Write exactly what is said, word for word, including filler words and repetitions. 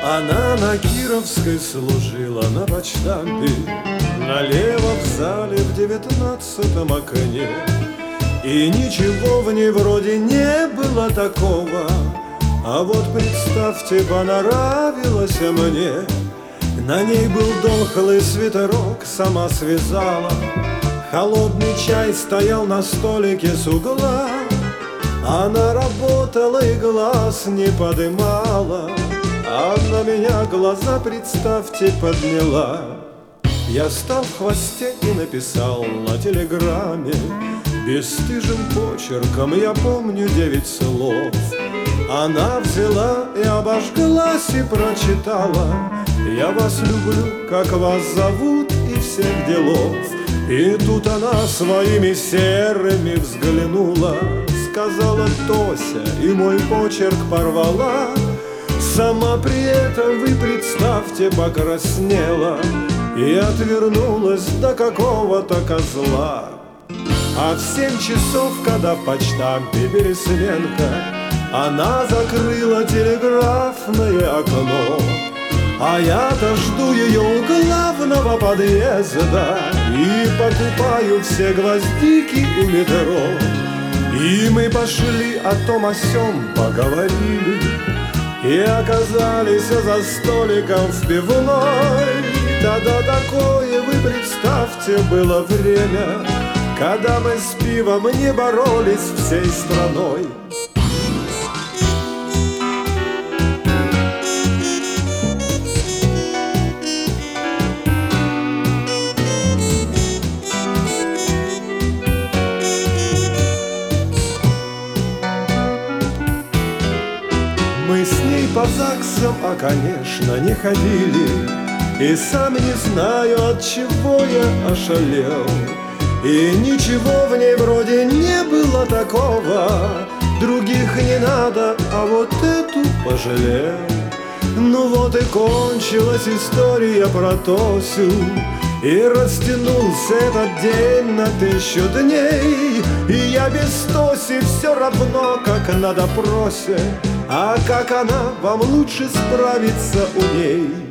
Она на Кировской служила на почтампе, налево в зале в девятнадцатом окне. И ничего в ней вроде не было такого, а вот представьте, понравилась мне. На ней был дохлый свитерок, сама связала. Холодный чай стоял на столике с угла. Она работала и глаз не подымала, а на меня глаза, представьте, подняла. Я стал в хвосте и написал на телеграмме бесстыжим почерком, я помню, девять слов. Она взяла и обожглась и прочитала: я вас люблю, как вас зовут, и всех делов. И тут она своими серыми взглянула, сказала: Тося, и мой почерк порвала. Сама при этом, вы представьте, покраснела и отвернулась до какого-то козла. А в семь часов, когда в почтампе Пересменка, она закрыла телеграфное окно. А я-то жду ее у главного подъезда и покупаю все гвоздики у метро. И мы пошли о том о сём поговорили и оказались за столиком в пивной. Тогда такое, вы представьте, было время, когда мы с пивом не боролись всей страной. Мы с ней по ЗАГСам, а, конечно, не ходили, и сам не знаю, от чего я ошалел. И ничего в ней вроде не было такого, других не надо, а вот эту пожалел. Ну вот и кончилась история про Тосю, и растянулся этот день на тысячу дней. И я без Тоси все равно, как на допросе, а как она, вам лучше справиться у ней.